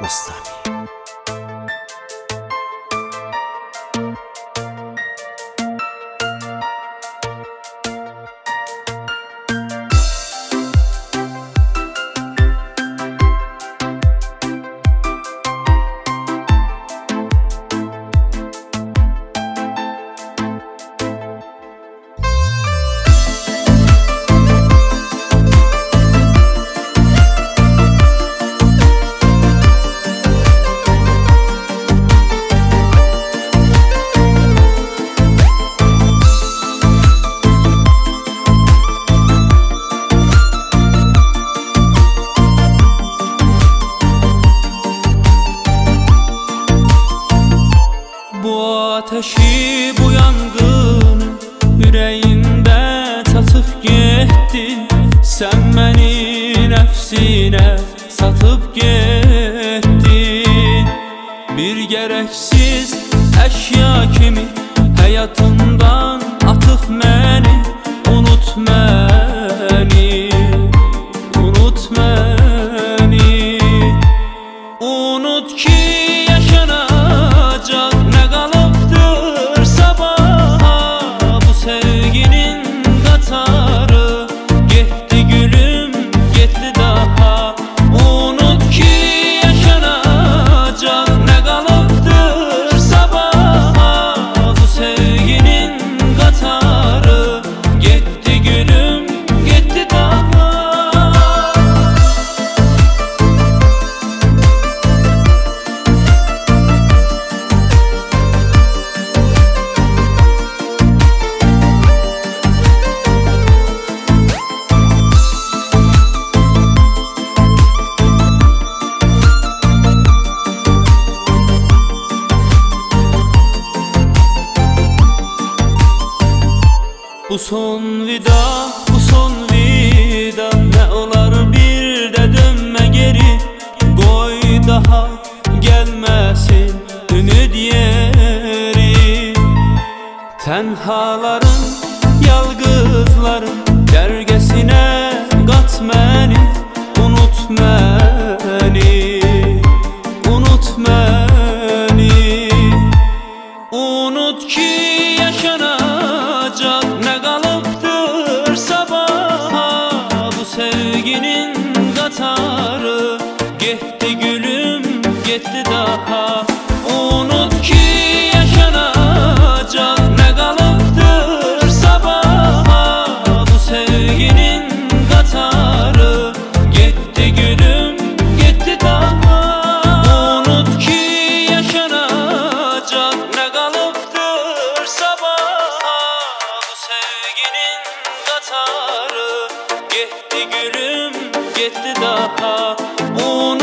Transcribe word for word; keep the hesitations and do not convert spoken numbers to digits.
Kiarostami. Bu ateşi, bu yangını yüreğimde satıp gittin. Sen beni nefsine satıp gittin. Bir gereksiz eşya kimi hayatından atıp beni. Unut beni, unut beni. Unut ki yaşanacak ne kalıptır sabaha. Bu sevginin katarı gitti gülüm, gitti daha. Unut ki yaşanacak ne kalıptır sabaha. Bu sevginin katarı gitti gülüm, gitti daha. Bu son vida, bu son vida. Ne olar bir de dönme geri. Koy daha gelmesin ümit yeri. Tenhaların, yalgızların dergesine kat beni. Unut beni, unut beni. Unut ki yaşanacak ne kalıptır sabaha. Bu sevginin katarı gitti gülüm, gitti daha. Unut ki yaşanacak ne kalıptır sabaha. Bu sevginin katarı gitti gülüm, gitti daha. Unut ki yaşanacak ne kalıptır sabaha. Bu sevginin katarı gitti gülüm, gitti daha. Unut